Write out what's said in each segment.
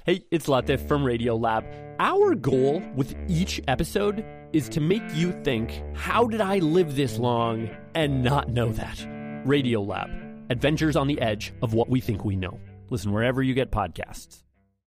Hey, it's Latif from Radiolab. Our goal with each episode is to make you think, how did I live this long and not know that? Radiolab, adventures on the edge of what we think we know. Listen wherever you get podcasts.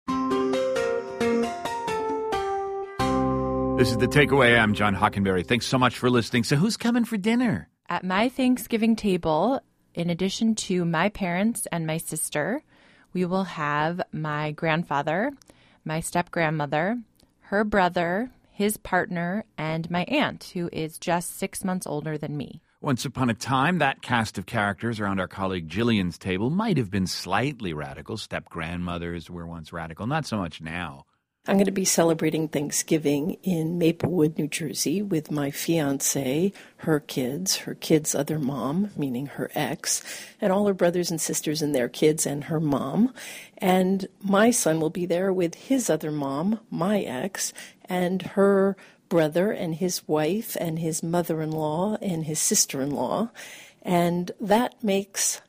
This is The Takeaway. I'm John Hockenberry. Thanks so much for listening. So who's coming for dinner? At my Thanksgiving table, in addition to my parents and my sister, we will have my grandfather, my step-grandmother, her brother, his partner, and my aunt, who is just 6 months older than me. Once upon a time, that cast of characters around our colleague Jillian's table might have been slightly radical. Step-grandmothers were once radical, not so much now. I'm going to be celebrating Thanksgiving in Maplewood, New Jersey with my fiancé, her kid's other mom, meaning her ex, and all her brothers and sisters and their kids and her mom. And my son will be there with his other mom, my ex, and her brother and his wife and his mother-in-law and his sister-in-law. And that makes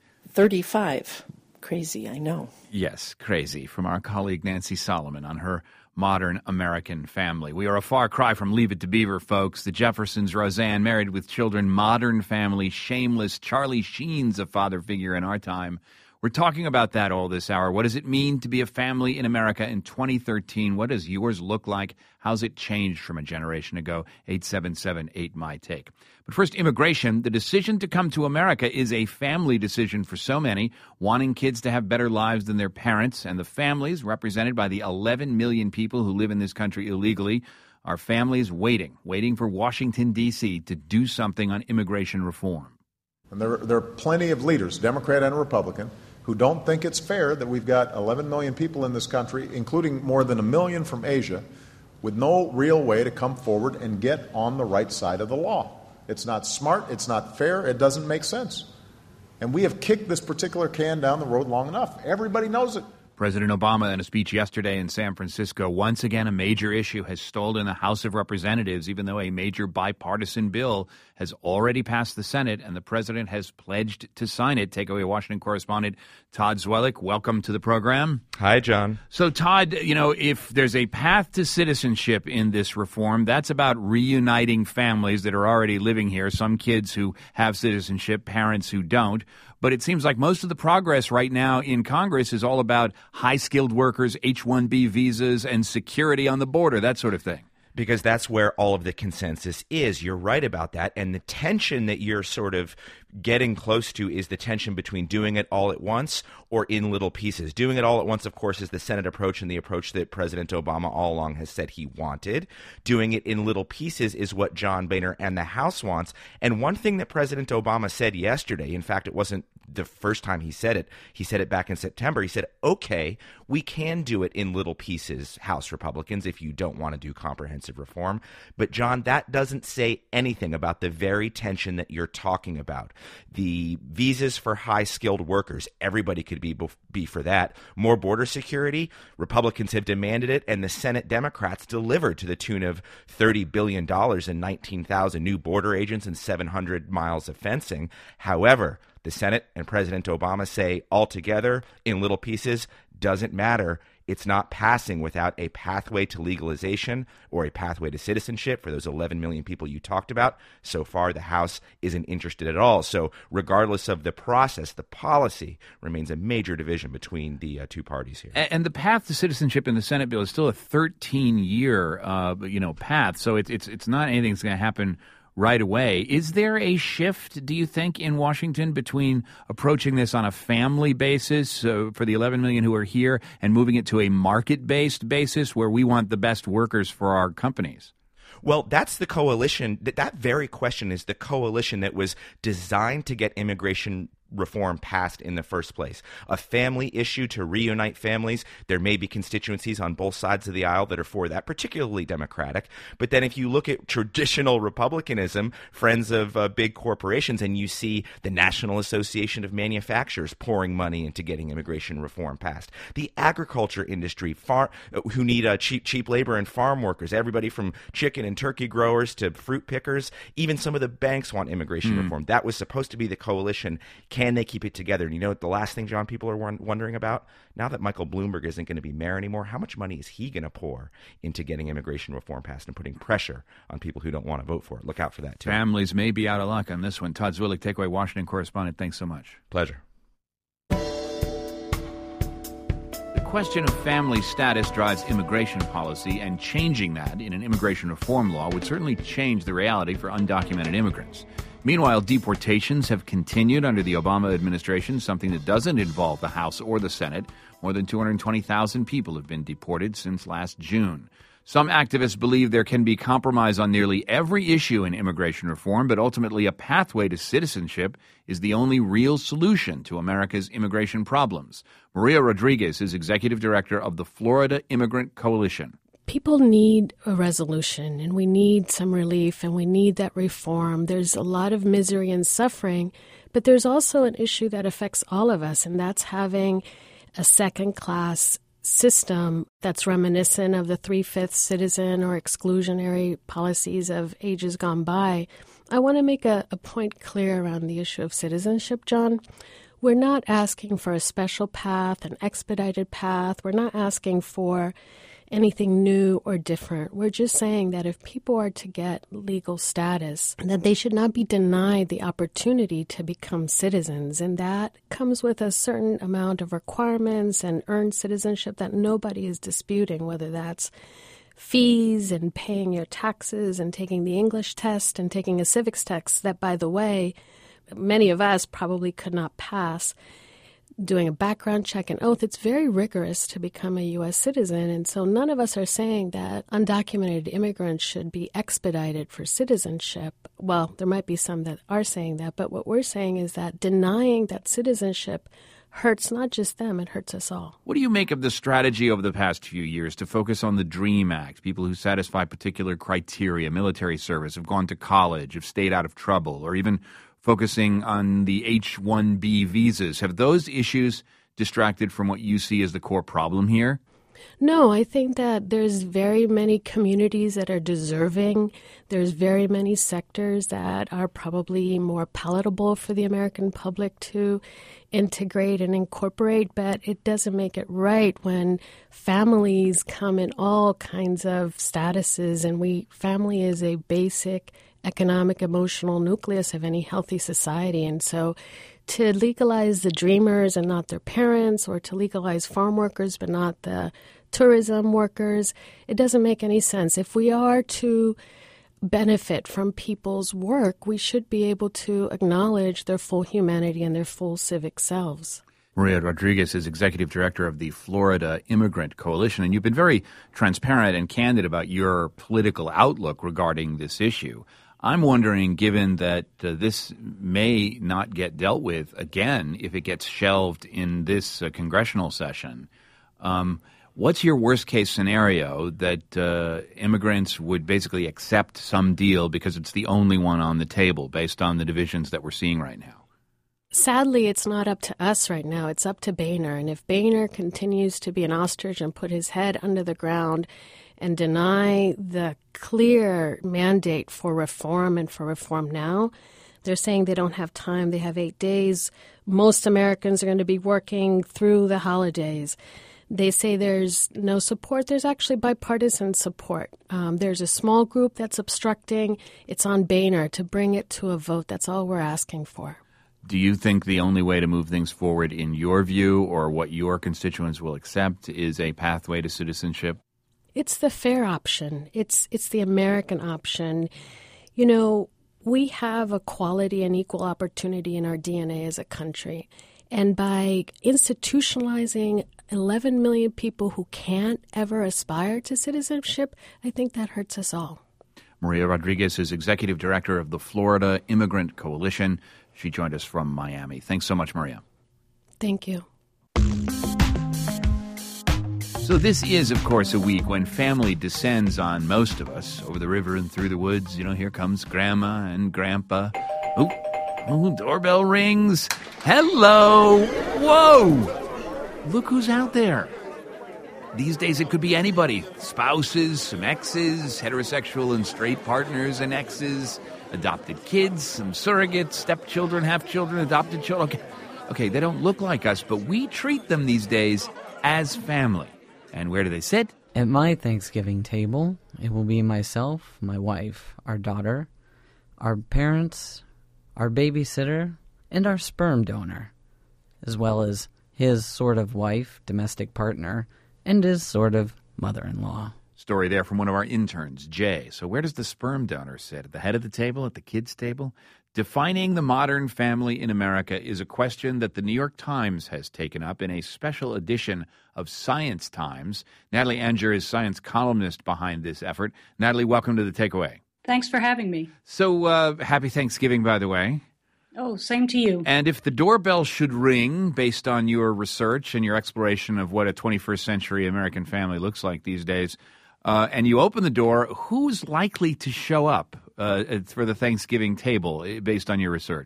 35. Crazy, I know. Yes, crazy. From our colleague Nancy Solomon on her Modern American Family. We are a far cry from Leave It to Beaver, folks. The Jeffersons, Roseanne, Married with Children, Modern Family, Shameless, Charlie Sheen's a father figure in our time. We're talking about that all this hour. What does it mean to be a family in America in 2013? What does yours look like? How's it changed from a generation ago? 877-8MY-TAKE. But first, immigration. The decision to come to America is a family decision for so many, wanting kids to have better lives than their parents. And the families, represented by the 11 million people who live in this country illegally, are families waiting for Washington, D.C. to do something on immigration reform. And there are plenty of leaders, Democrat and Republican, who don't think it's fair that we've got 11 million people in this country, including more than 1 million from Asia, with no real way to come forward and get on the right side of the law. It's not smart, it's not fair, it doesn't make sense. And we have kicked this particular can down the road long enough. Everybody knows it. President Obama, in a speech yesterday in San Francisco, once again a major issue has stalled in the House of Representatives, even though a major bipartisan bill has already passed the Senate and the president has pledged to sign it. Takeaway Washington correspondent Todd Zwillich, welcome to the program. Hi, John. So, Todd, if there's a path to citizenship in this reform, that's about reuniting families that are already living here, some kids who have citizenship, parents who don't. But it seems like most of the progress right now in Congress is all about high-skilled workers, H-1B visas, and security on the border, that sort of thing. Because that's where all of the consensus is. You're right about that. And the tension that you're sort of getting close to is the tension between doing it all at once or in little pieces. Doing it all at once, of course, is the Senate approach and the approach that President Obama all along has said he wanted. Doing it in little pieces is what John Boehner and the House wants. And one thing that President Obama said yesterday, in fact, it wasn't the first time he said it back in September. He said, okay, we can do it in little pieces, House Republicans, if you don't want to do comprehensive reform. But, John, that doesn't say anything about the very tension that you're talking about. The visas for high-skilled workers, everybody could be for that. More border security, Republicans have demanded it, and the Senate Democrats delivered to the tune of $30 billion and 19,000 new border agents and 700 miles of fencing. However, the Senate and President Obama say altogether, in little pieces, doesn't matter. It's not passing without a pathway to legalization or a pathway to citizenship for those 11 million people you talked about. So far, the House isn't interested at all. So regardless of the process, the policy remains a major division between the two parties here. And the path to citizenship in the Senate bill is still a 13-year path. So it's not anything that's going to happen right away. Is there a shift, do you think, in Washington between approaching this on a family basis for the 11 million who are here and moving it to a market-based basis where we want the best workers for our companies? Well, that's the coalition. That very question is the coalition that was designed to get immigration reform passed in the first place. A family issue to reunite families. There may be constituencies on both sides of the aisle that are for that, particularly Democratic. But then if you look at traditional Republicanism, friends of big corporations, and you see the National Association of Manufacturers pouring money into getting immigration reform passed. The agriculture industry, who need cheap labor and farm workers, everybody from chicken and turkey growers to fruit pickers, even some of the banks want immigration reform. That was supposed to be the coalition. can they keep it together? And you know what the last thing, John, people are wondering about? Now that Michael Bloomberg isn't going to be mayor anymore, how much money is he going to pour into getting immigration reform passed and putting pressure on people who don't want to vote for it? Look out for that, too. Families may be out of luck on this one. Todd Zwillich, Takeaway Washington correspondent, thanks so much. Pleasure. The question of family status drives immigration policy, and changing that in an immigration reform law would certainly change the reality for undocumented immigrants. Meanwhile, deportations have continued under the Obama administration, something that doesn't involve the House or the Senate. More than 220,000 people have been deported since last June. Some activists believe there can be compromise on nearly every issue in immigration reform, but ultimately a pathway to citizenship is the only real solution to America's immigration problems. Maria Rodriguez is executive director of the Florida Immigrant Coalition. People need a resolution, and we need some relief, and we need that reform. There's a lot of misery and suffering, but there's also an issue that affects all of us, and that's having a second-class system that's reminiscent of the 3/5 citizen or exclusionary policies of ages gone by. I want to make a point clear around the issue of citizenship, John. We're not asking for a special path, an expedited path. We're not asking for anything new or different. We're just saying that if people are to get legal status, that they should not be denied the opportunity to become citizens. And that comes with a certain amount of requirements and earned citizenship that nobody is disputing, whether that's fees and paying your taxes and taking the English test and taking a civics test that, by the way, many of us probably could not pass. Doing a background check and oath, it's very rigorous to become a U.S. citizen. And so none of us are saying that undocumented immigrants should be expedited for citizenship. Well, there might be some that are saying that, but what we're saying is that denying that citizenship hurts not just them, it hurts us all. What do you make of the strategy over the past few years to focus on the DREAM Act? People who satisfy particular criteria, military service, have gone to college, have stayed out of trouble, or even focusing on the H-1B visas. Have those issues distracted from what you see as the core problem here? No, I think that there's very many communities that are deserving. There's very many sectors that are probably more palatable for the American public to integrate and incorporate, but it doesn't make it right when families come in all kinds of statuses, and family is a basic economic, emotional nucleus of any healthy society. And so to legalize the dreamers and not their parents, or to legalize farm workers but not the tourism workers, it doesn't make any sense. If we are to benefit from people's work, we should be able to acknowledge their full humanity and their full civic selves. Maria Rodriguez is executive director of the Florida Immigrant Coalition, and you've been very transparent and candid about your political outlook regarding this issue. I'm wondering, given that this may not get dealt with again if it gets shelved in this congressional session, what's your worst-case scenario that immigrants would basically accept some deal because it's the only one on the table based on the divisions that we're seeing right now? Sadly, it's not up to us right now. It's up to Boehner. And if Boehner continues to be an ostrich and put his head under the ground and deny the clear mandate for reform and for reform now, they're saying they don't have time. They have 8 days. Most Americans are going to be working through the holidays. They say there's no support. There's actually bipartisan support. There's a small group that's obstructing. It's on Boehner to bring it to a vote. That's all we're asking for. Do you think the only way to move things forward, in your view, or what your constituents will accept, is a pathway to citizenship? It's the fair option. It's the American option. You know, we have equality and equal opportunity in our DNA as a country. And by institutionalizing 11 million people who can't ever aspire to citizenship, I think that hurts us all. Maria Rodriguez is executive director of the Florida Immigrant Coalition. She joined us from Miami. Thanks so much, Maria. Thank you. So this is, of course, a week when family descends on most of us. Over the river and through the woods, here comes Grandma and Grandpa. Oh, doorbell rings. Hello. Whoa. Look who's out there. These days it could be anybody. Spouses, some exes, heterosexual and straight partners and exes, adopted kids, some surrogates, stepchildren, half-children, adopted children. Okay. Okay, they don't look like us, but we treat them these days as family. And where do they sit? At my Thanksgiving table, it will be myself, my wife, our daughter, our parents, our babysitter, and our sperm donor, as well as his sort of wife, domestic partner, and his sort of mother-in-law. Story there from one of our interns, Jay. So where does the sperm donor sit? At the head of the table? At the kids' table? Defining the modern family in America is a question that the New York Times has taken up in a special edition of Science Times. Natalie Anger is science columnist behind this effort. Natalie, welcome to The Takeaway. Thanks for having me. So, happy Thanksgiving, by the way. Oh, same to you. And if the doorbell should ring, based on your research and your exploration of what a 21st century American family looks like these days, and you open the door, who's likely to show up for the Thanksgiving table, based on your research?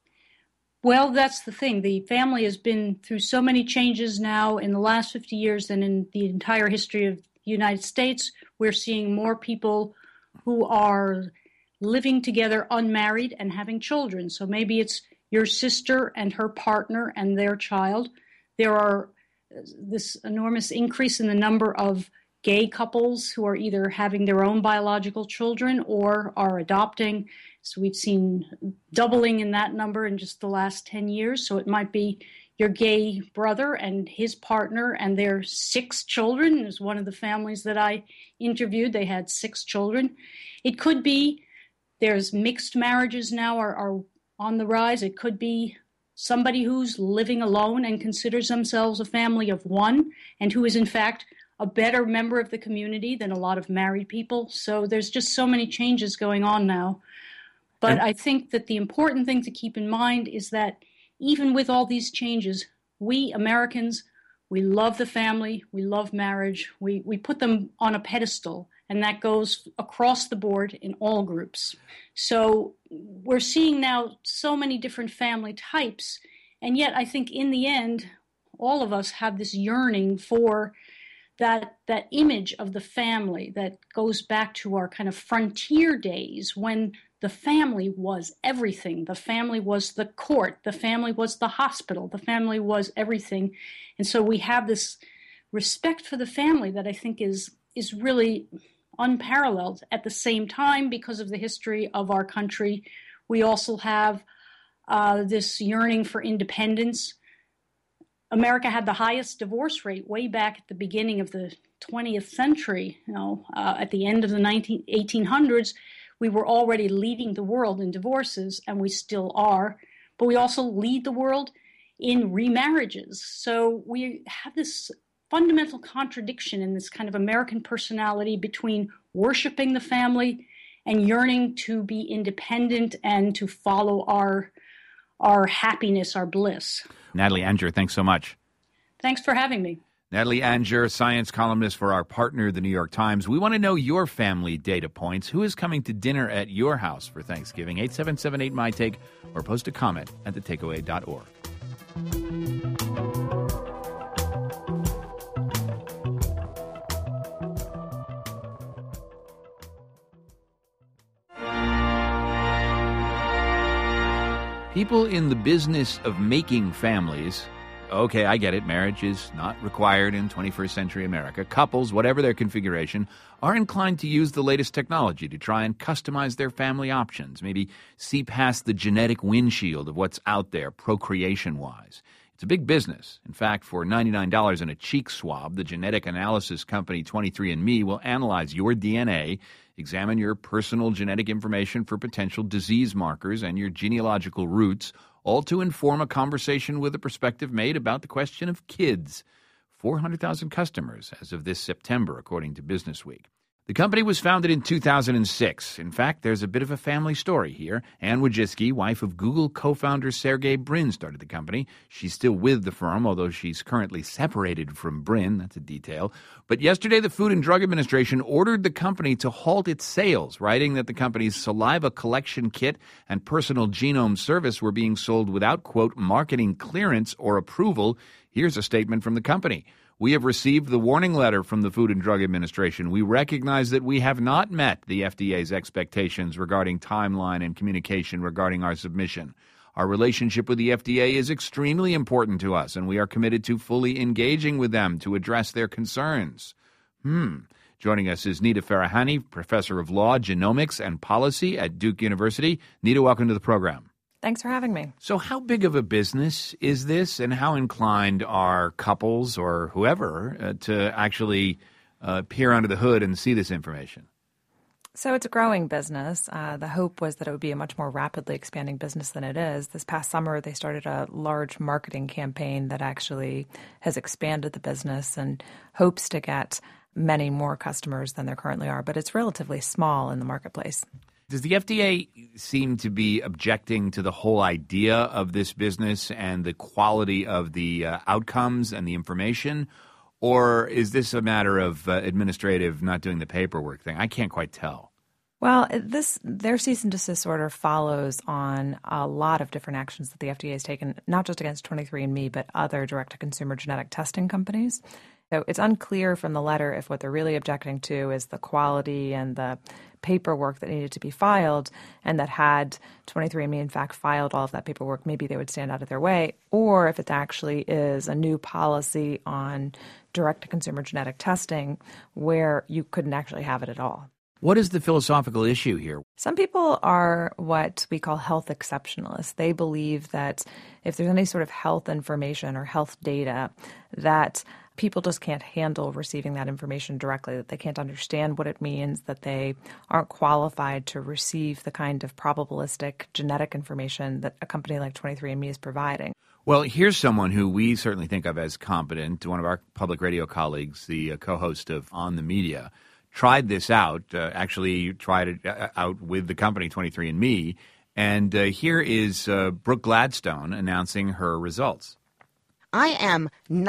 Well, that's the thing. The family has been through so many changes now in the last 50 years than in the entire history of the United States. We're seeing more people who are living together unmarried and having children. So maybe it's your sister and her partner and their child. There are this enormous increase in the number of gay couples who are either having their own biological children or are adopting. So we've seen doubling in that number in just the last 10 years. So it might be your gay brother and his partner and their 6 children. There's one of the families that I interviewed. They had 6 children. It could be there's mixed marriages now are on the rise. It could be somebody who's living alone and considers themselves a family of one and who is in fact a better member of the community than a lot of married people. So there's just so many changes going on now. But I think that the important thing to keep in mind is that even with all these changes, we Americans, we love the family, we love marriage, we put them on a pedestal, and that goes across the board in all groups. So we're seeing now so many different family types, and yet I think in the end, all of us have this yearning for that image of the family that goes back to our kind of frontier days when the family was everything. The family was the court. The family was the hospital. The family was everything. And so we have this respect for the family that I think is really unparalleled. At the same time, because of the history of our country, we also have this yearning for independence. America had the highest divorce rate way back at the beginning of the 20th century. At the end of the 1800s, we were already leading the world in divorces, and we still are. But we also lead the world in remarriages. So we have this fundamental contradiction in this kind of American personality between worshiping the family and yearning to be independent and to follow our happiness, our bliss. Natalie Anger, thanks so much. Thanks for having me. Natalie Anger, science columnist for our partner, The New York Times. We want to know your family data points. Who is coming to dinner at your house for Thanksgiving? 877-8-MY-TAKE, or post a comment at thetakeaway.org. People in the business of making families, okay, I get it, marriage is not required in 21st century America. Couples, whatever their configuration, are inclined to use the latest technology to try and customize their family options, maybe see past the genetic windshield of what's out there procreation-wise. It's a big business. In fact, for $99 and a cheek swab, the genetic analysis company 23andMe will analyze your DNA, examine your personal genetic information for potential disease markers and your genealogical roots, all to inform a conversation with a prospective mate about the question of kids. 400,000 customers as of this September, according to Business Week. The company was founded in 2006. In fact, there's a bit of a family story here. Anne Wojcicki, wife of Google co-founder Sergey Brin, started the company. She's still with the firm, although she's currently separated from Brin. That's a detail. But yesterday, the Food and Drug Administration ordered the company to halt its sales, writing that the company's saliva collection kit and personal genome service were being sold without, quote, marketing clearance or approval. Here's a statement from the company. We have received the warning letter from the Food and Drug Administration. We recognize that we have not met the FDA's expectations regarding timeline and communication regarding our submission. Our relationship with the FDA is extremely important to us, and we are committed to fully engaging with them to address their concerns. Joining us is Nita Farahany, professor of law, genomics, and policy at Duke University. Nita, welcome to the program. Thanks for having me. So how big of a business is this, and how inclined are couples or whoever to actually peer under the hood and see this information? So it's a growing business. The hope was that it would be a much more rapidly expanding business than it is. This past summer, they started a large marketing campaign that actually has expanded the business and hopes to get many more customers than there currently are, but it's relatively small in the marketplace. Does the FDA seem to be objecting to the whole idea of this business and the quality of the outcomes and the information? Or is this a matter of administrative not doing the paperwork thing? I can't quite tell. Well, their cease and desist order follows on a lot of different actions that the FDA has taken, not just against 23andMe, but other direct-to-consumer genetic testing companies. So it's unclear from the letter if what they're really objecting to is the quality and the paperwork that needed to be filed, and that had 23andMe in fact filed all of that paperwork, maybe they would stand out of their way, or if it actually is a new policy on direct-to-consumer genetic testing where you couldn't actually have it at all. What is the philosophical issue here? Some people are what we call health exceptionalists. They believe that if there's any sort of health information or health data, that people just can't handle receiving that information directly, that they can't understand what it means, that they aren't qualified to receive the kind of probabilistic genetic information that a company like 23andMe is providing. Well, here's someone who we certainly think of as competent. One of our public radio colleagues, the co-host of On the Media, tried this out, actually tried it out with the company 23andMe. And here is Brooke Gladstone announcing her results. I am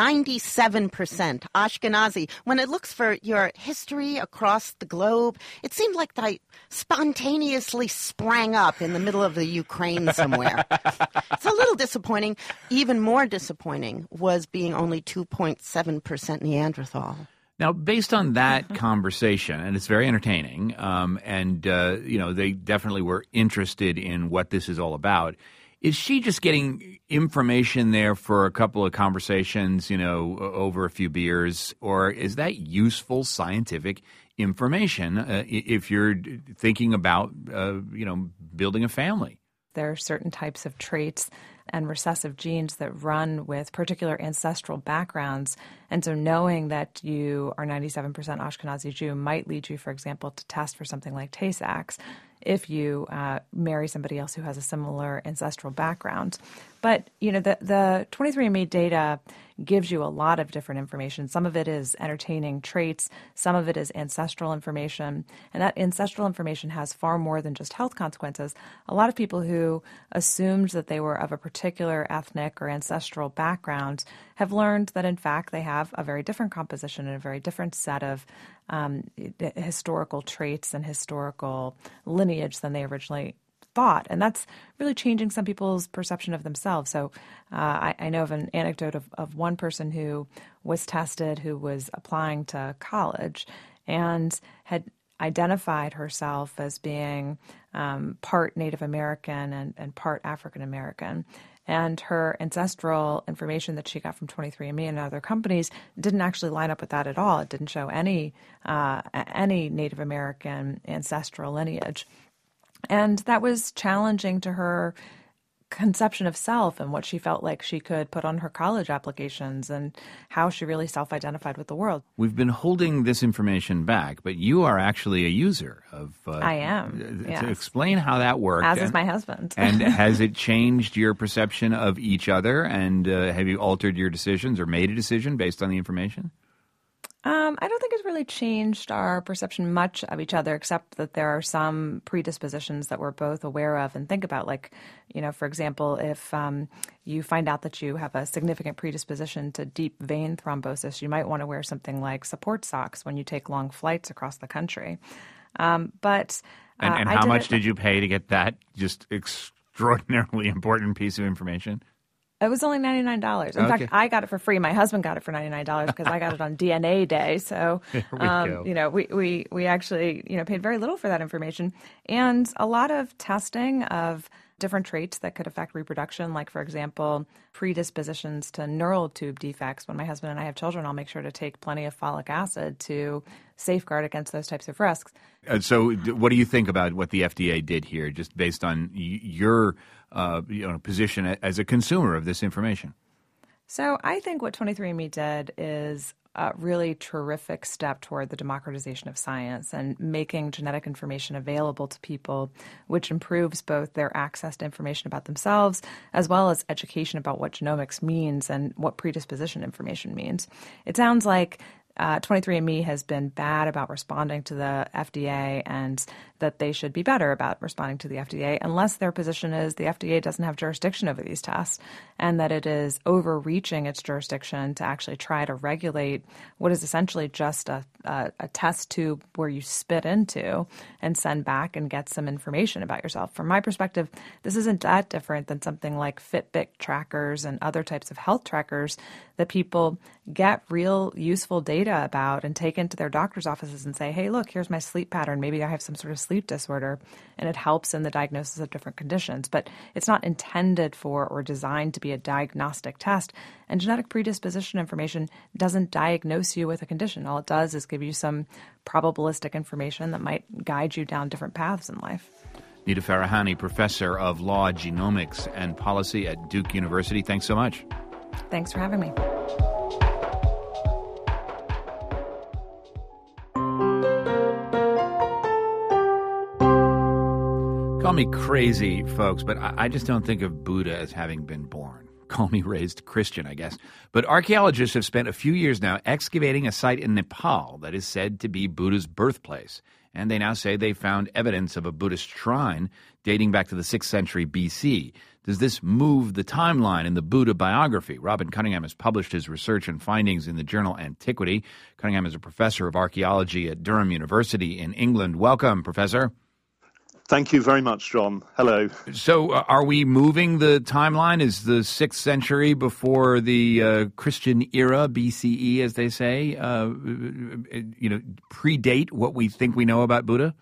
97% Ashkenazi. When it looks for your history across the globe, it seemed like I spontaneously sprang up in the middle of the Ukraine somewhere. It's a little disappointing. Even more disappointing was being only 2.7% Neanderthal. Now, based on that conversation, and it's very entertaining, and they definitely were interested in what this is all about, is she just getting information there for a couple of conversations, over a few beers, or is that useful scientific information if you're thinking about, building a family? There are certain types of traits and recessive genes that run with particular ancestral backgrounds. And so knowing that you are 97% Ashkenazi Jew might lead you, for example, to test for something like Tay-Sachs if you marry somebody else who has a similar ancestral background. But, the 23andMe data gives you a lot of different information. Some of it is entertaining traits. Some of it is ancestral information. And that ancestral information has far more than just health consequences. A lot of people who assumed that they were of a particular ethnic or ancestral background have learned that, in fact, they have a very different composition and a very different set of historical traits and historical lineage than they originally thought. And that's really changing some people's perception of themselves. So I know of an anecdote of one person who was tested, who was applying to college and had identified herself as being part Native American and part African American. And her ancestral information that she got from 23andMe and other companies didn't actually line up with that at all. It didn't show any Native American ancestral lineage. And that was challenging to her conception of self and what she felt like she could put on her college applications and how she really self-identified with the world. We've been holding this information back, but you are actually a user of... I am, yes. To explain how that worked. As is my husband. And has it changed your perception of each other? And have you altered your decisions or made a decision based on the information? I don't think it's really changed our perception much of each other, except that there are some predispositions that we're both aware of and think about. Like, for example, if you find out that you have a significant predisposition to deep vein thrombosis, you might want to wear something like support socks when you take long flights across the country. And how much did you pay to get that just extraordinarily important piece of information? It was only $99. In fact, I got it for free. My husband got it for $99 because I got it on DNA Day. So, we actually, paid very little for that information. And a lot of testing of different traits that could affect reproduction, like, for example, predispositions to neural tube defects. When my husband and I have children, I'll make sure to take plenty of folic acid to safeguard against those types of risks. So what do you think about what the FDA did here, just based on your position as a consumer of this information? So I think what 23andMe did is a really terrific step toward the democratization of science and making genetic information available to people, which improves both their access to information about themselves as well as education about what genomics means and what predisposition information means. It sounds like 23andMe has been bad about responding to the FDA and that they should be better about responding to the FDA, unless their position is the FDA doesn't have jurisdiction over these tests and that it is overreaching its jurisdiction to actually try to regulate what is essentially just a test tube where you spit into and send back and get some information about yourself. From my perspective, this isn't that different than something like Fitbit trackers and other types of health trackers that people get real useful data about and take into their doctor's offices and say, hey, look, here's my sleep pattern. Maybe I have some sort of sleep disorder, and it helps in the diagnosis of different conditions. But it's not intended for or designed to be a diagnostic test. And genetic predisposition information doesn't diagnose you with a condition. All it does is give you some probabilistic information that might guide you down different paths in life. Nita Farahany, professor of law, genomics, and policy at Duke University. Thanks so much. Thanks for having me. Call me crazy, folks, but I just don't think of Buddha as having been born. Call me raised Christian, I guess. But archaeologists have spent a few years now excavating a site in Nepal that is said to be Buddha's birthplace. And they now say they found evidence of a Buddhist shrine dating back to the 6th century BC. Does this move the timeline in the Buddha biography? Robin Cunningham has published his research and findings in the journal Antiquity. Cunningham is a professor of archaeology at Durham University in England. Welcome, Professor. Thank you very much, John. Hello. So are we moving the timeline? Is the 6th century before the Christian era, BCE, as they say, predate what we think we know about Buddha?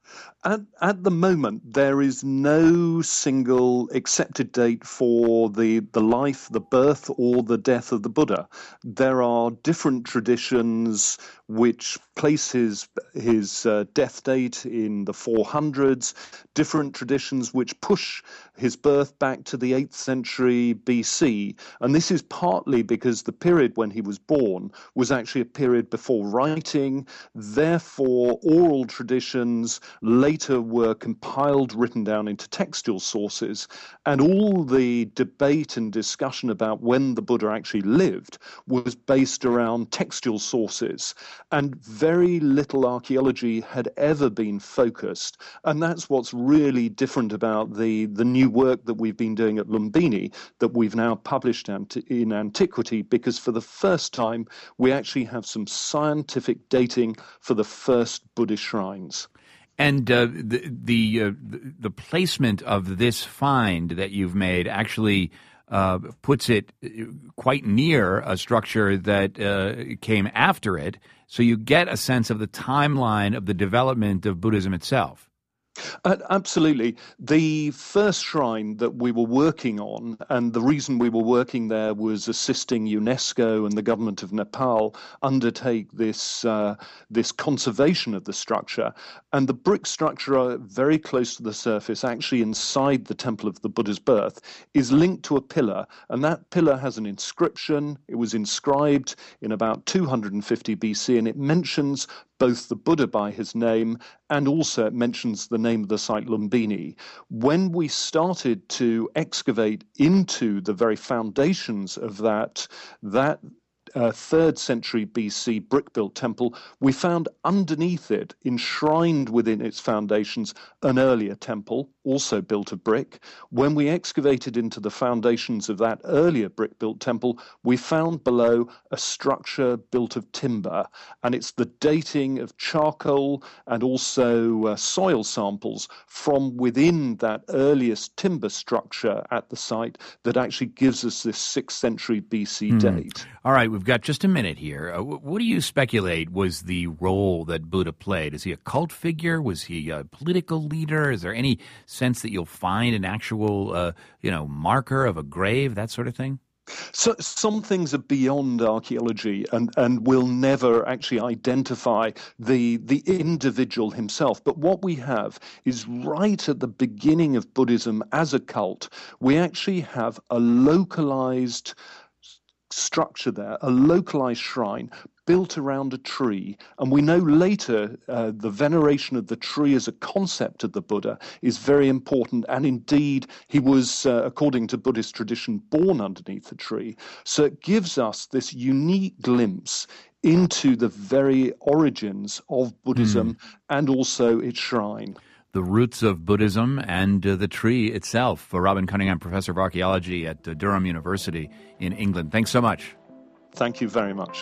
At the moment, there is no single accepted date for the life, the birth, or the death of the Buddha. There are different traditions which place his death date in the 400s, different traditions which push his birth back to the 8th century BC. And this is partly because the period when he was born was actually a period before writing. Therefore, oral traditions later were compiled, written down into textual sources, and all the debate and discussion about when the Buddha actually lived was based around textual sources, and very little archaeology had ever been focused. And that's what's really different about the new work that we've been doing at Lumbini, that we've now published in Antiquity, because for the first time we actually have some scientific dating for the first Buddhist shrines. And the placement of this find that you've made actually puts it quite near a structure that came after it, so you get a sense of the timeline of the development of Buddhism itself. Absolutely. The first shrine that we were working on, and the reason we were working there was assisting UNESCO and the government of Nepal undertake this conservation of the structure. And the brick structure, very close to the surface, actually inside the Temple of the Buddha's birth, is linked to a pillar. And that pillar has an inscription. It was inscribed in about 250 BC, and it mentions both the Buddha by his name, and also it mentions the name of the site Lumbini. When we started to excavate into the very foundations of that 3rd century BC brick-built temple, we found underneath it, enshrined within its foundations, an earlier temple, also built of brick. When we excavated into the foundations of that earlier brick-built temple, we found below a structure built of timber. And it's the dating of charcoal and also soil samples from within that earliest timber structure at the site that actually gives us this 6th century BC date. All right, we've we've got just a minute here. What do you speculate was the role that Buddha played? Is he a cult figure? Was he a political leader? Is there any sense that you'll find an actual, marker of a grave, that sort of thing? So some things are beyond archaeology and will never actually identify the individual himself. But what we have is right at the beginning of Buddhism as a cult, we actually have a localized structure there, a localized shrine built around a tree. And we know later the veneration of the tree as a concept of the Buddha is very important. And indeed, he was, according to Buddhist tradition, born underneath the tree. So it gives us this unique glimpse into the very origins of Buddhism and also its shrine. The roots of Buddhism and the tree itself. For Robin Cunningham, professor of archaeology at Durham University in England. Thanks so much. Thank you very much.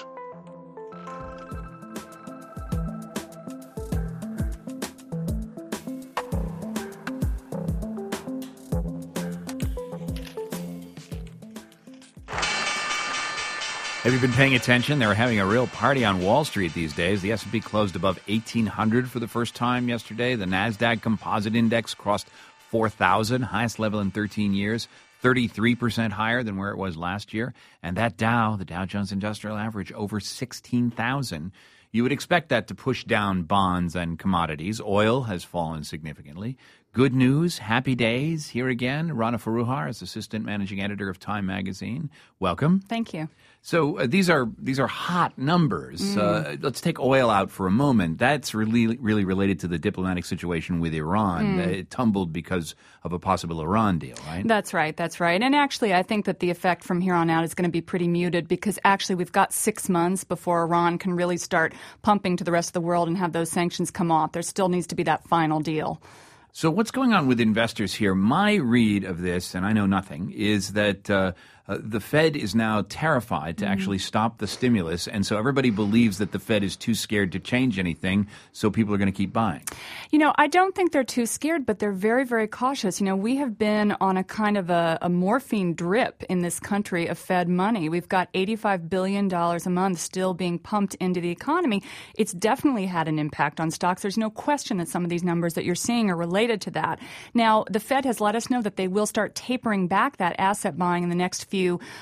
Have you been paying attention? They're having a real party on Wall Street these days. The S&P closed above 1,800 for the first time yesterday. The NASDAQ Composite Index crossed 4,000, highest level in 13 years, 33% higher than where it was last year. And that Dow, the Dow Jones Industrial Average, over 16,000. You would expect that to push down bonds and commodities. Oil has fallen significantly. Good news, happy days here again. Rana Foroohar is assistant managing editor of Time Magazine. Welcome. Thank you. So these are hot numbers. Let's take oil out for a moment. That's really related to the diplomatic situation with Iran. It tumbled because of a possible Iran deal, right? That's right. And actually, I think that the effect from here on out is going to be pretty muted because actually we've got 6 months before Iran can really start pumping to the rest of the world and have those sanctions come off. There still needs to be that final deal. So what's going on with investors here? My read of this, and I know nothing, is that the Fed is now terrified to actually stop the stimulus, and so everybody believes that the Fed is too scared to change anything, so people are going to keep buying. I don't think they're too scared, but they're very, very cautious. We have been on a kind of a morphine drip in this country of Fed money. We've got $85 billion a month still being pumped into the economy. It's definitely had an impact on stocks. There's no question that some of these numbers that you're seeing are related to that. Now, the Fed has let us know that they will start tapering back that asset buying in the next few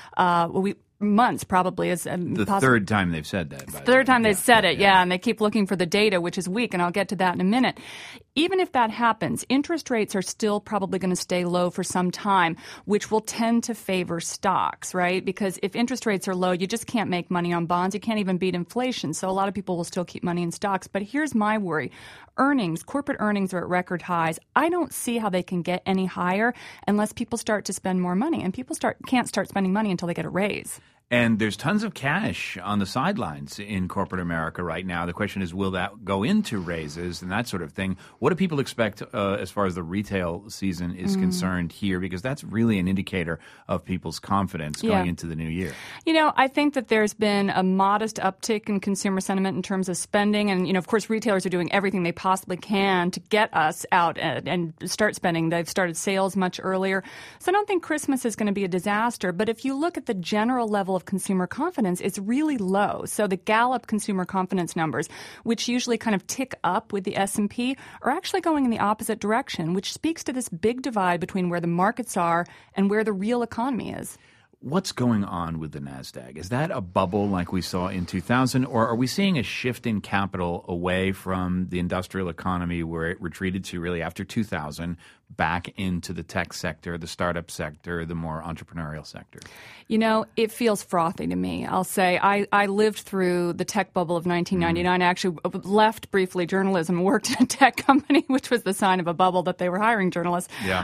months, probably. Is the third time they've said that. Third time they've said it, and they keep looking for the data, which is weak, and I'll get to that in a minute. Even if that happens, interest rates are still probably going to stay low for some time, which will tend to favor stocks, right? Because if interest rates are low, you just can't make money on bonds. You can't even beat inflation. So a lot of people will still keep money in stocks. But here's my worry. Corporate earnings are at record highs. I don't see how they can get any higher unless people start to spend more money. And people can't start spending money until they get a raise. And there's tons of cash on the sidelines in corporate America right now. The question is, will that go into raises and that sort of thing? What do people expect as far as the retail season is concerned here? Because that's really an indicator of people's confidence going into the new year. I think that there's been a modest uptick in consumer sentiment in terms of spending. And, of course, retailers are doing everything they possibly can to get us out and start spending. They've started sales much earlier. So I don't think Christmas is going to be a disaster. But if you look at the general level of consumer confidence, it's really low. So the Gallup consumer confidence numbers, which usually kind of tick up with the S&P, are actually going in the opposite direction, which speaks to this big divide between where the markets are and where the real economy is. What's going on with the NASDAQ? Is that a bubble like we saw in 2000, or are we seeing a shift in capital away from the industrial economy where it retreated to really after 2000 back into the tech sector, the startup sector, the more entrepreneurial sector? It feels frothy to me. I'll say I lived through the tech bubble of 1999. I actually left briefly journalism, worked in a tech company, which was the sign of a bubble that they were hiring journalists. Yeah.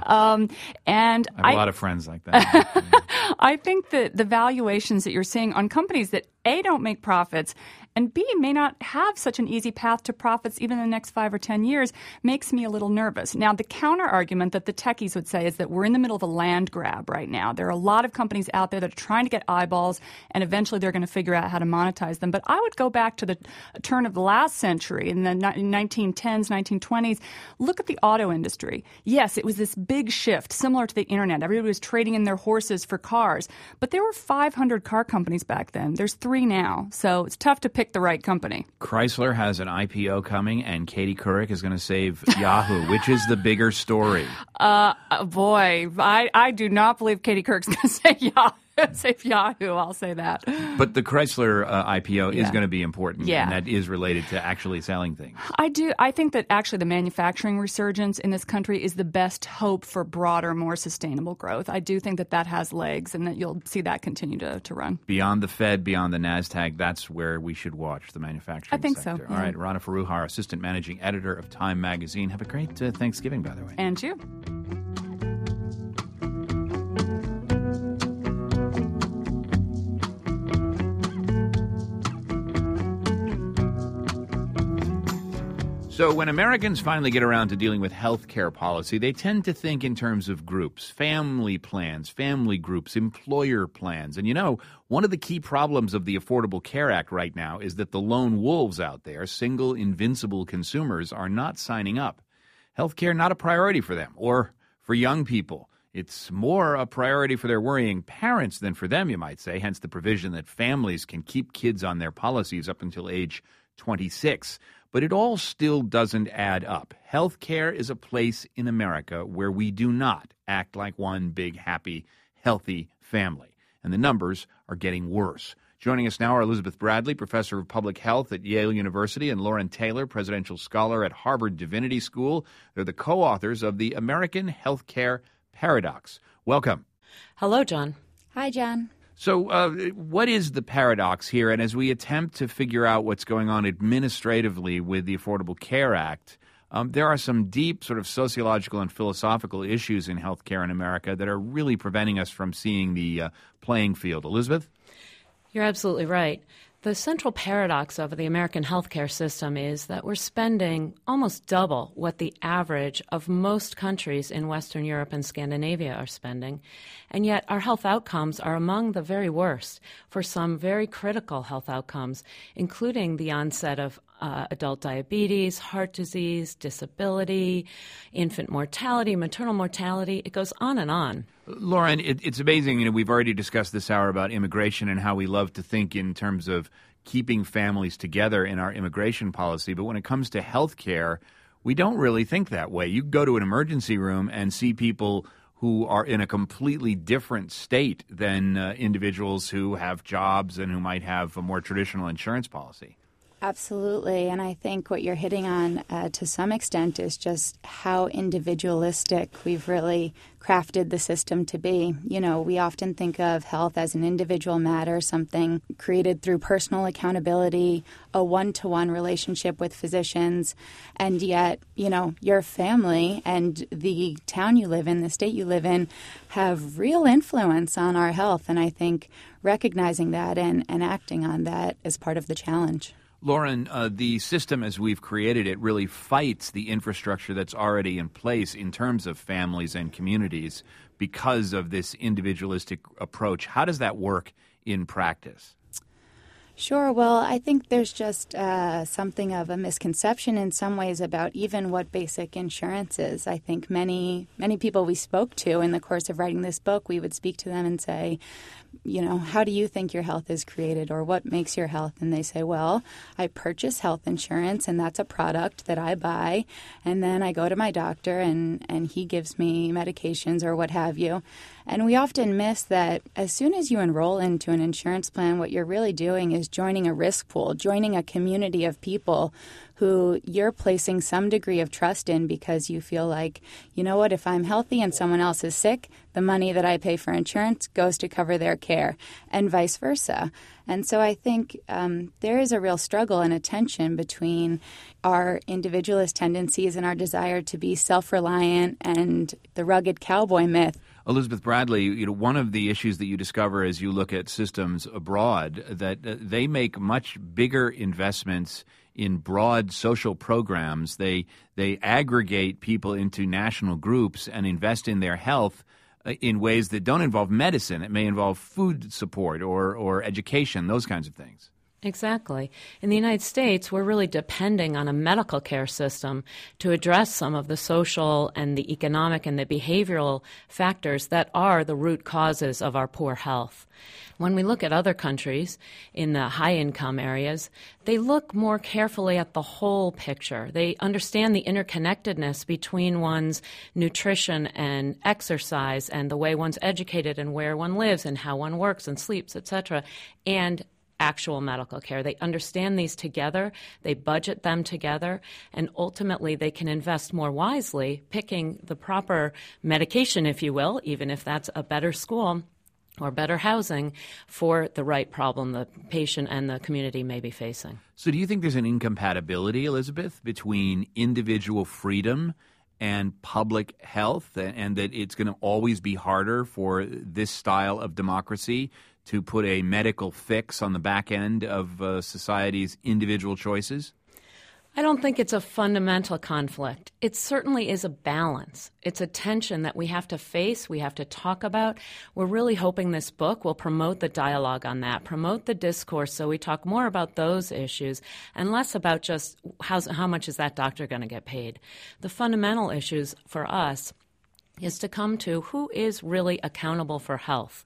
And I have a lot of friends like that. I think that the valuations that you're seeing on companies that A, don't make profits, and B, may not have such an easy path to profits even in the next 5 or 10 years makes me a little nervous. Now, the counter argument that the techies would say is that we're in the middle of a land grab right now. There are a lot of companies out there that are trying to get eyeballs, and eventually they're going to figure out how to monetize them. But I would go back to the turn of the last century, in the 1910s, 1920s. Look at the auto industry. Yes, it was this big shift, similar to the internet. Everybody was trading in their horses for cars. But there were 500 car companies back then. There's 3 now, so it's tough to pick the right company. Chrysler has an IPO coming, and Katie Couric is going to save Yahoo. Which is the bigger story? Boy, I do not believe Katie Couric's going to say Yahoo. Save Yahoo, I'll say that. But the Chrysler IPO is going to be important, Yeah. and that is related to actually selling things. I think that actually the manufacturing resurgence in this country is the best hope for broader, more sustainable growth. I do think that that has legs and that you'll see that continue to run. Beyond the Fed, beyond the NASDAQ, that's where we should watch the manufacturing I think sector. so. All right, Rana Foroohar, Assistant Managing Editor of Time Magazine. Have a great Thanksgiving, by the way. And you. So when Americans finally get around to dealing with health care policy, they tend to think in terms of groups, family plans, family groups, employer plans. And one of the key problems of the Affordable Care Act right now is that the lone wolves out there, single invincible consumers, are not signing up. Health care not a priority for them or for young people. It's more a priority for their worrying parents than for them, you might say, hence the provision that families can keep kids on their policies up until age 26. But it all still doesn't add up. Health care is a place in America where we do not act like one big, happy, healthy family. And the numbers are getting worse. Joining us now are Elizabeth Bradley, professor of public health at Yale University, and Lauren Taylor, presidential scholar at Harvard Divinity School. They're the co-authors of The American Healthcare Paradox. Welcome. Hello, John. Hi, John. So what is the paradox here? And as we attempt to figure out what's going on administratively with the Affordable Care Act, there are some deep sort of sociological and philosophical issues in healthcare in America that are really preventing us from seeing the playing field. Elizabeth? You're absolutely right. The central paradox of the American healthcare system is that we're spending almost double what the average of most countries in Western Europe and Scandinavia are spending, and yet our health outcomes are among the very worst for some very critical health outcomes, including the onset of adult diabetes, heart disease, disability, infant mortality, maternal mortality. It goes on and on. Lauren, it's amazing. We've already discussed this hour about immigration and how we love to think in terms of keeping families together in our immigration policy. But when it comes to health care, we don't really think that way. You go to an emergency room and see people who are in a completely different state than individuals who have jobs and who might have a more traditional insurance policy. Absolutely. And I think what you're hitting on to some extent is just how individualistic we've really crafted the system to be. We often think of health as an individual matter, something created through personal accountability, a one-to-one relationship with physicians. And yet, your family and the town you live in, the state you live in, have real influence on our health. And I think recognizing that and acting on that is part of the challenge. Lauren, the system as we've created it really fights the infrastructure that's already in place in terms of families and communities because of this individualistic approach. How does that work in practice? Sure. Well, I think there's just something of a misconception in some ways about even what basic insurance is. I think many people we spoke to in the course of writing this book, we would speak to them and say, how do you think your health is created, or what makes your health? And they say, well, I purchase health insurance, and that's a product that I buy, and then I go to my doctor, and he gives me medications or what have you. And we often miss that as soon as you enroll into an insurance plan, what you're really doing is joining a risk pool, joining a community of people who you're placing some degree of trust in because you feel like, if I'm healthy and someone else is sick, the money that I pay for insurance goes to cover their care, and vice versa. And so I think there is a real struggle and a tension between our individualist tendencies and our desire to be self-reliant and the rugged cowboy myth. Elizabeth Bradley, one of the issues that you discover as you look at systems abroad, that they make much bigger investments in broad social programs. They aggregate people into national groups and invest in their health in ways that don't involve medicine. It may involve food support or education, those kinds of things. Exactly. In the United States, we're really depending on a medical care system to address some of the social and the economic and the behavioral factors that are the root causes of our poor health. When we look at other countries in the high-income areas, they look more carefully at the whole picture. They understand the interconnectedness between one's nutrition and exercise and the way one's educated and where one lives and how one works and sleeps, etc., and actual medical care. They understand these together, they budget them together, and ultimately they can invest more wisely, picking the proper medication, if you will, even if that's a better school or better housing for the right problem the patient and the community may be facing. So do you think there's an incompatibility, Elizabeth, between individual freedom and public health, and that it's going to always be harder for this style of democracy to put a medical fix on the back end of society's individual choices? I don't think it's a fundamental conflict. It certainly is a balance. It's a tension that we have to face, we have to talk about. We're really hoping this book will promote the dialogue on that, promote the discourse so we talk more about those issues and less about just how much is that doctor going to get paid. The fundamental issues for us is to come to who is really accountable for health.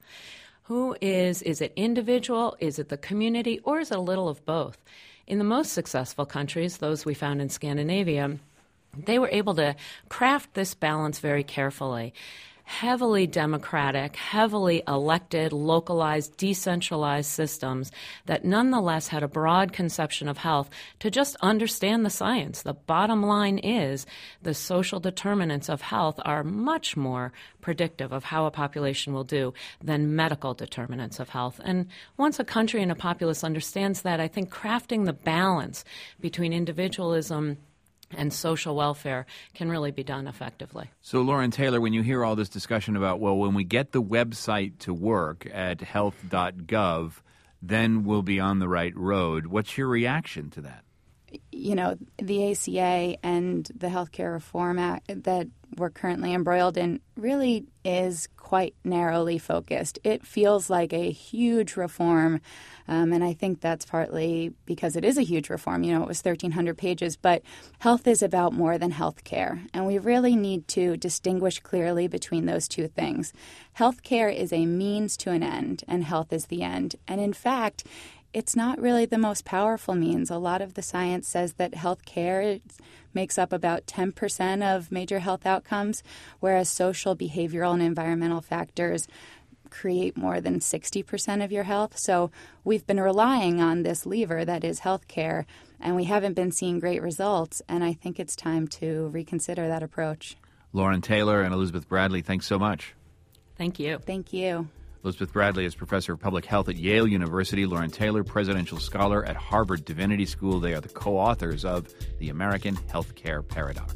Is it individual, is it the community, or is it a little of both? In the most successful countries, those we found in Scandinavia, they were able to craft this balance very carefully. Heavily democratic, heavily elected, localized, decentralized systems that nonetheless had a broad conception of health to just understand the science. The bottom line is the social determinants of health are much more predictive of how a population will do than medical determinants of health. And once a country and a populace understands that, I think crafting the balance between individualism and social welfare can really be done effectively. So, Lauren Taylor, when you hear all this discussion about, well, when we get the website to work at health.gov, then we'll be on the right road. What's your reaction to that? You know, the ACA and the Healthcare Reform Act that we're currently embroiled in really is quite narrowly focused. It feels like a huge reform, and I think that's partly because it is a huge reform. You know, it was 1,300 pages, but health is about more than health care, and we really need to distinguish clearly between those two things. Health care is a means to an end, and health is the end. And in fact, it's not really the most powerful means. A lot of the science says that health care makes up about 10% of major health outcomes, whereas social, behavioral, and environmental factors create more than 60% of your health. So we've been relying on this lever that is health care, and we haven't been seeing great results, and I think it's time to reconsider that approach. Lauren Taylor and Elizabeth Bradley, thanks so much. Thank you. Thank you. Elizabeth Bradley is professor of public health at Yale University. Lauren Taylor, presidential scholar at Harvard Divinity School. They are the co-authors of The American Healthcare Paradox.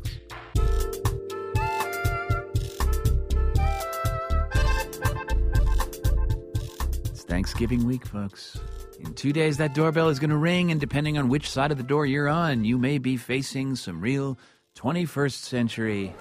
It's Thanksgiving week, folks. In 2 days, that doorbell is going to ring, and depending on which side of the door you're on, you may be facing some real 21st century...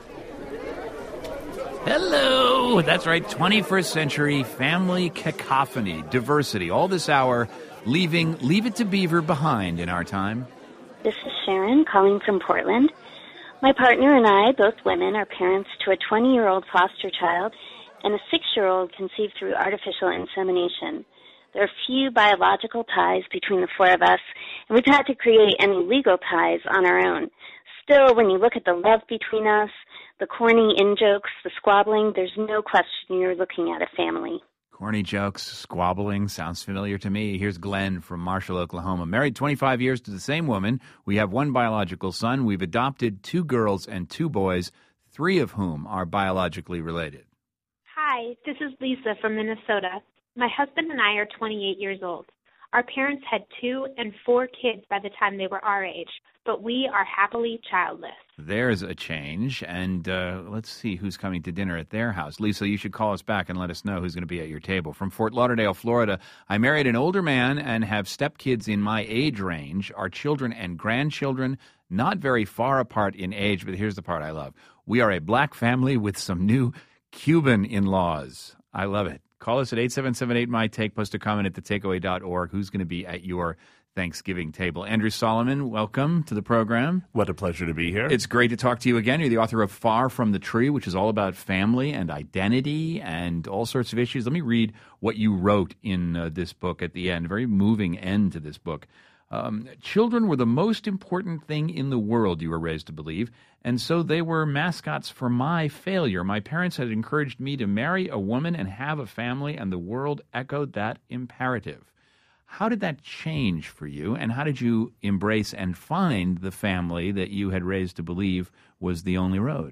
Hello! That's right, 21st century family cacophony, diversity, all this hour, leaving Leave It to Beaver behind in our time. This is Sharon calling from Portland. My partner and I, both women, are parents to a 20-year-old foster child and a 6-year-old conceived through artificial insemination. There are few biological ties between the four of us, and we've had to create any legal ties on our own. Still, when you look at the love between us, the corny in-jokes, the squabbling, there's no question you're looking at a family. Corny jokes, squabbling, sounds familiar to me. Here's Glenn from Marshall, Oklahoma. Married 25 years to the same woman. We have one biological son. We've adopted 2 girls and 2 boys, 3 of whom are biologically related. Hi, this is Lisa from Minnesota. My husband and I are 28 years old. Our parents had 2 and 4 kids by the time they were our age, but we are happily childless. There's a change, and let's see who's coming to dinner at their house. Lisa, you should call us back and let us know who's going to be at your table. From Fort Lauderdale, Florida, I married an older man and have stepkids in my age range. Our children and grandchildren not very far apart in age, but here's the part I love. We are a black family with some new Cuban in-laws. I love it. Call us at 877-8MY-TAKE. Post a comment at thetakeaway.org. Who's going to be at your Thanksgiving Table. Andrew Solomon, welcome to the program. What a pleasure to be here. It's great to talk to you again. You're the author of Far from the Tree, which is all about family and identity and all sorts of issues. Let me read what you wrote in this book at the end, a very moving end to this book. Children were the most important thing in the world, you were raised to believe, and so they were mascots for my failure. My parents had encouraged me to marry a woman and have a family, and the world echoed that imperative. How did that change for you, and how did you embrace and find the family that you had raised to believe was the only road?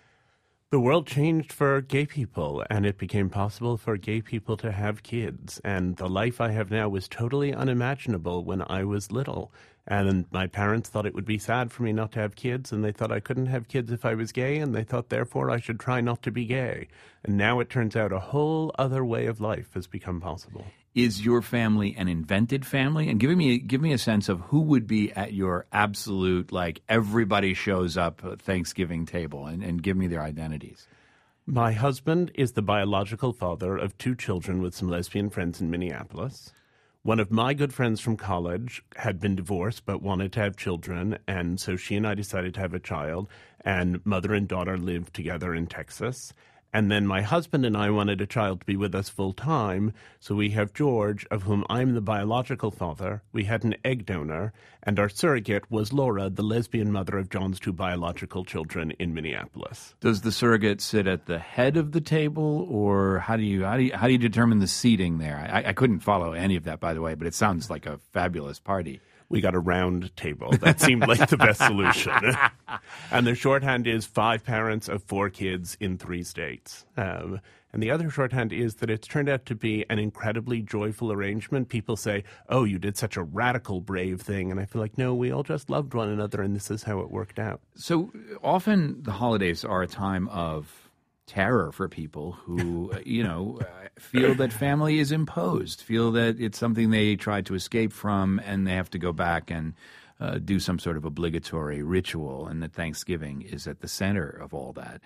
The world changed for gay people, and it became possible for gay people to have kids. And the life I have now was totally unimaginable when I was little. And my parents thought it would be sad for me not to have kids, and they thought I couldn't have kids if I was gay, and they thought, therefore, I should try not to be gay. And now it turns out a whole other way of life has become possible. Is your family an invented family? And give me a sense of who would be at your absolute, like, everybody shows up Thanksgiving table, and give me their identities. My husband is the biological father of 2 children with some lesbian friends in Minneapolis. One of my good friends from college had been divorced but wanted to have children, and so she and I decided to have a child, and mother and daughter lived together in Texas. And then my husband and I wanted a child to be with us full time, so we have George, of whom I'm the biological father. We had an egg donor, and our surrogate was Laura, the lesbian mother of John's 2 biological children in Minneapolis. Does the surrogate sit at the head of the table, or how do you determine the seating there? I couldn't follow any of that, by the way, but it sounds like a fabulous party. We got a round table. That seemed like the best solution. And the shorthand is 5 parents of 4 kids in 3 states. And the other shorthand is that it's turned out to be an incredibly joyful arrangement. People say, oh, you did such a radical, brave thing. And I feel like, no, we all just loved one another, and this is how it worked out. So often the holidays are a time of terror for people who, feel that family is imposed, feel that it's something they tried to escape from, and they have to go back and do some sort of obligatory ritual, and that Thanksgiving is at the center of all that.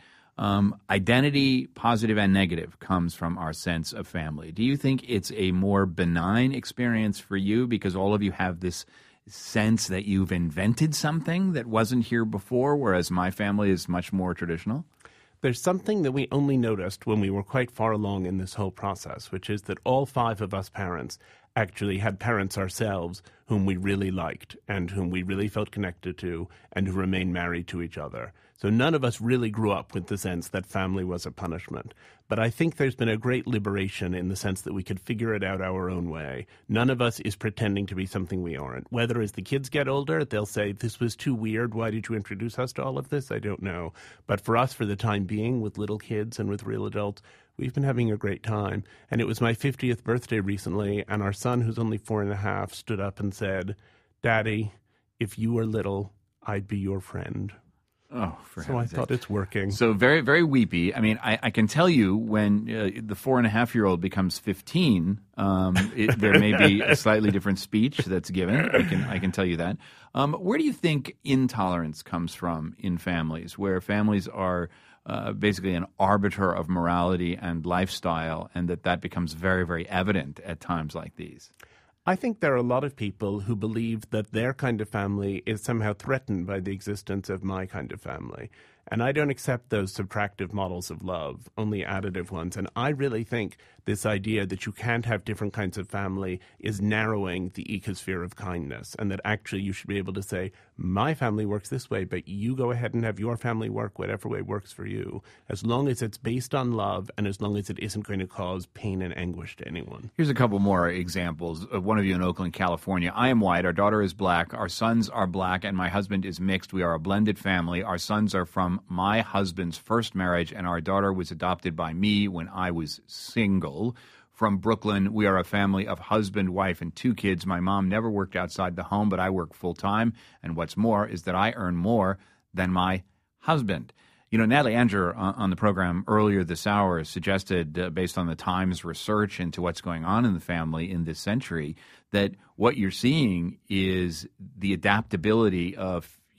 Identity, positive and negative, comes from our sense of family. Do you think it's a more benign experience for you because all of you have this sense that you've invented something that wasn't here before, whereas my family is much more traditional? There's something that we only noticed when we were quite far along in this whole process, which is that all 5 of us parents actually had parents ourselves whom we really liked and whom we really felt connected to and who remained married to each other. So none of us really grew up with the sense that family was a punishment. But I think there's been a great liberation in the sense that we could figure it out our own way. None of us is pretending to be something we aren't. Whether as the kids get older, they'll say, this was too weird, why did you introduce us to all of this? I don't know. But for us, for the time being, with little kids and with real adults, we've been having a great time. And it was my 50th birthday recently, and our son, who's only 4.5, stood up and said, Daddy, if you were little, I'd be your friend. Oh, so I thought it's working. So very, very weepy. I mean, I can tell you when the 4.5-year-old becomes 15, there may be a slightly different speech that's given. I can tell you that. Where do you think intolerance comes from in families, where families are basically an arbiter of morality and lifestyle, and that becomes very, very evident at times like these? I think there are a lot of people who believe that their kind of family is somehow threatened by the existence of my kind of family. And I don't accept those subtractive models of love, only additive ones. And I really think this idea that you can't have different kinds of family is narrowing the ecosphere of kindness, and that actually you should be able to say, my family works this way, but you go ahead and have your family work whatever way works for you, as long as it's based on love and as long as it isn't going to cause pain and anguish to anyone. Here's a couple more examples. One of you in Oakland, California. I am white, our daughter is black, our sons are black, and my husband is mixed. We are a blended family. Our sons are from my husband's first marriage, and our daughter was adopted by me when I was single. From Brooklyn, we are a family of husband, wife, and 2 kids. My mom never worked outside the home, but I work full-time. And what's more is that I earn more than my husband. You know, Natalie Anger on the program earlier this hour suggested, based on the Times research into what's going on in the family in this century, that what you're seeing is the adaptability of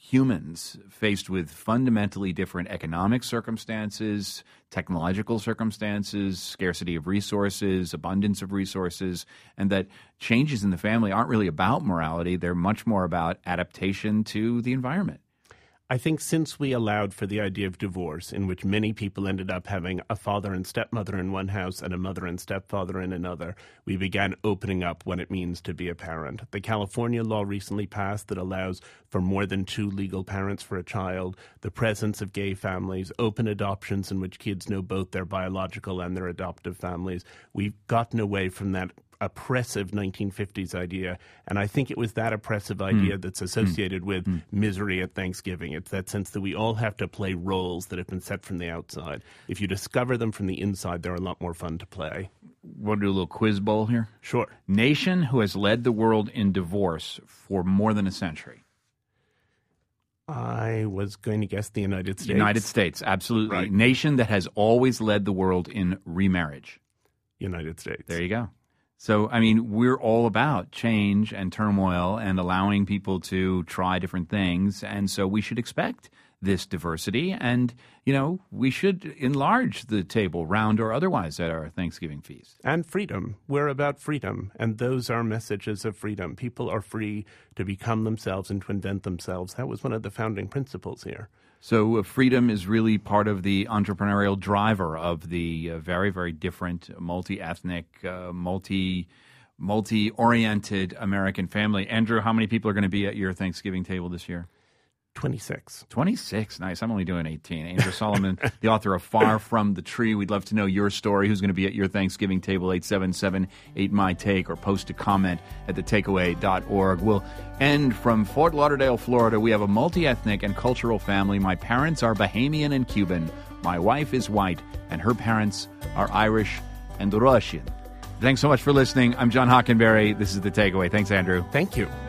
humans faced with fundamentally different economic circumstances, technological circumstances, scarcity of resources, abundance of resources, and that changes in the family aren't really about morality. They're much more about adaptation to the environment. I think since we allowed for the idea of divorce, in which many people ended up having a father and stepmother in one house and a mother and stepfather in another, we began opening up what it means to be a parent. The California law recently passed that allows for more than 2 legal parents for a child, the presence of gay families, open adoptions in which kids know both their biological and their adoptive families. We've gotten away from that oppressive 1950s idea, and I think it was that oppressive idea that's associated with misery at Thanksgiving. It's that sense that we all have to play roles that have been set from the outside. If you discover them from the inside, they're a lot more fun to play. Want to do a little quiz bowl here? Sure. Nation who has led the world in divorce for more than a century. I was going to guess the United States. United States, absolutely. Right. Nation that has always led the world in remarriage. United States. There you go. So, I mean, we're all about change and turmoil and allowing people to try different things. And so we should expect this diversity. And, you know, we should enlarge the table, round or otherwise, at our Thanksgiving feast. And freedom. We're about freedom. And those are messages of freedom. People are free to become themselves and to invent themselves. That was one of the founding principles here. So freedom is really part of the entrepreneurial driver of the very, very different, multi-ethnic, multi-oriented American family. Andrew, how many people are going to be at your Thanksgiving table this year? 26. 26. Nice. I'm only doing 18. Andrew Solomon, the author of Far From the Tree. We'd love to know your story. Who's going to be at your Thanksgiving table? 877-8MY-TAKE, or post a comment at thetakeaway.org. We'll end from Fort Lauderdale, Florida. We have a multi-ethnic and cultural family. My parents are Bahamian and Cuban. My wife is white, and her parents are Irish and Russian. Thanks so much for listening. I'm John Hockenberry. This is The Takeaway. Thanks, Andrew. Thank you.